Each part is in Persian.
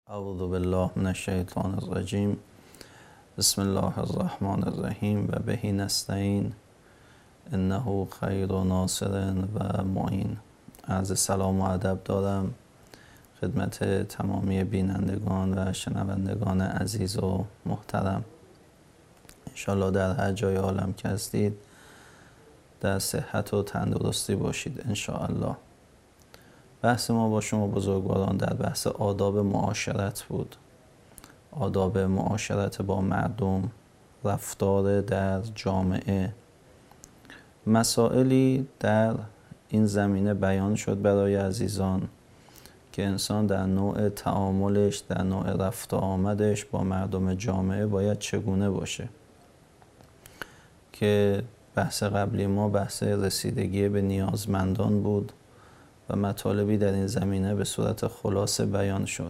اعوذ بالله من الشیطان الرجیم. بسم الله الرحمن الرحیم و به نستعین انه خیر ناصر و معین. عرض سلام و ادب دارم خدمت تمامی بینندگان و شنوندگان عزیز و محترم. انشالله در هر جای عالم که هستید در صحت و تندرستی باشید انشاءالله. بحث ما با شما بزرگواران در بحث آداب معاشرت بود. آداب معاشرت با مردم، رفتار در جامعه. مسائلی در این زمینه بیان شد برای عزیزان که انسان در نوع تعاملش، در نوع رفت و آمدش با مردم جامعه باید چگونه باشه. که بحث قبلی ما بحث رسیدگی به نیازمندان بود و مطالبی در این زمینه به صورت خلاصه بیان شد.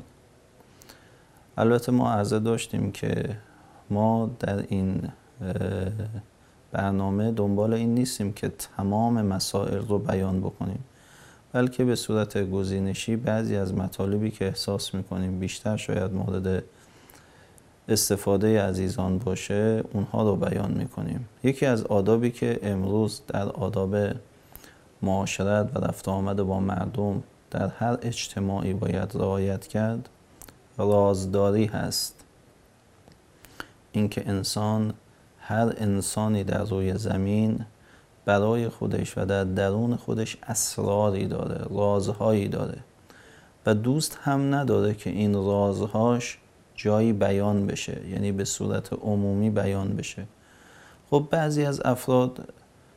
البته ما عرضه داشتیم که ما در این برنامه دنبال این نیستیم که تمام مسائل رو بیان بکنیم، بلکه به صورت گزینشی بعضی از مطالبی که احساس میکنیم بیشتر شاید مورد استفاده عزیزان باشه اونها رو بیان میکنیم. یکی از آدابی که امروز در آداب معاشرت و رفت و آمد با مردم در هر اجتماعی باید رعایت کرد رازداری هست. اینکه هر انسانی در روی زمین برای خودش و در درون خودش اسراری داره، رازهایی داره و دوست هم نداره که این رازهاش جایی بیان بشه، یعنی به صورت عمومی بیان بشه. خب بعضی از افراد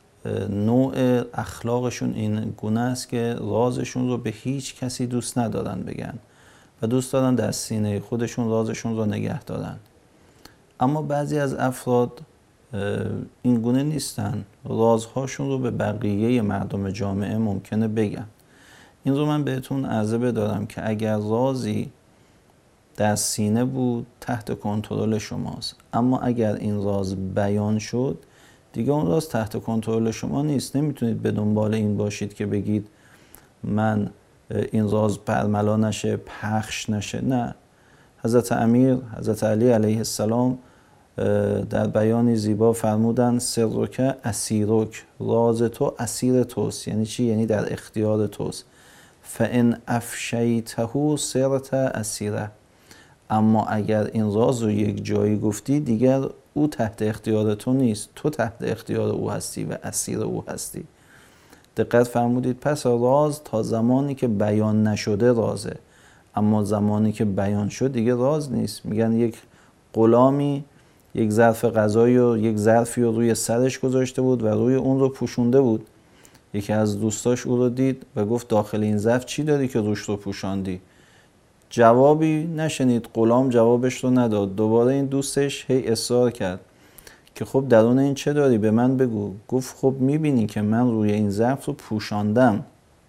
نوع اخلاقشون این گونه است که رازشون رو به هیچ کسی دوست ندارن بگن و دوست دارن در سینه خودشون رازشون رو نگه دارن. اما بعضی از افراد این گونه نیستن، رازهاشون رو به بقیه مردم جامعه ممکنه بگن. این رو من بهتون عرضه بدارم که اگر رازی در سینه بود تحت کنترل شماست، اما اگر این راز بیان شد دیگه اون راز تحت کنترل شما نیست. نمیتونید به دنبال این باشید که بگید من این راز برملا نشه، پخش نشه. نه، حضرت علی علیه السلام در بیانی زیبا فرمودن سرک اسیرک، راز تو اسیر توست. یعنی چی؟ یعنی در اختیار توست. فان افشیته صرت اسیره. اما اگر این راز رو یک جایی گفتی دیگر او تحت اختیار تو نیست، تو تحت اختیار او هستی و اسیر او هستی. دقت فرمودید؟ پس راز تا زمانی که بیان نشده رازه، اما زمانی که بیان شد دیگه راز نیست. میگن یک غلامی یک ظرف غذایی و یک ظرفی رو روی سرش گذاشته بود و روی اون رو پوشونده بود. یکی از دوستاش او رو دید و گفت داخل این ظرف چی داری که روش رو پوشاندی؟ جوابی نشنید، غلام جوابش رو نداد. دوباره این دوستش هی اصرار کرد که خب درون این چه داری؟ به من بگو. گفت خب میبینی که من روی این ظرف رو پوشاندم.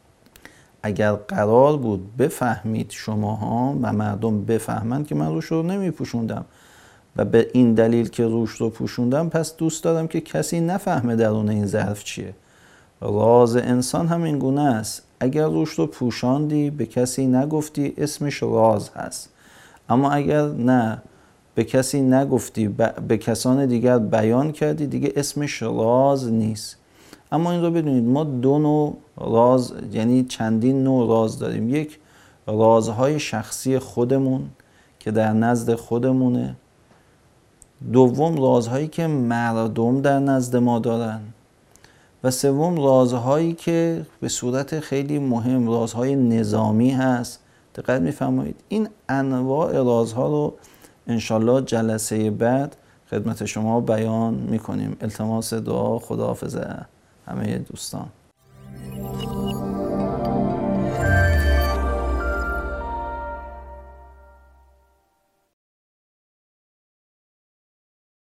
اگر قرار بود بفهمید شماها و مردم بفهمند که من روش رو نمیپوشوندم و به این دلیل که روش رو پوشوندم پس دوست دارم که کسی نفهمه درون این ظرف چیه. راز انسان هم این گونه است. اگر روش رو پوشاندی به کسی نگفتی اسمش راز هست، اما اگر نه به کسی نگفتی به کسان دیگر بیان کردی دیگه اسمش راز نیست. اما این رو بدونید ما دو نوع راز، یعنی چندین نوع راز داریم. یک، رازهای شخصی خودمون که در نزد خودمونه. دوم، رازهایی که مردم در نزد ما دارن. و سوم، رازهایی که به صورت خیلی مهم رازهای نظامی هست. دقت می‌فرمایید؟ این انواع رازها رو انشالله جلسه بعد خدمت شما بیان میکنیم. التماس دعا. خداحافظ همه دوستان.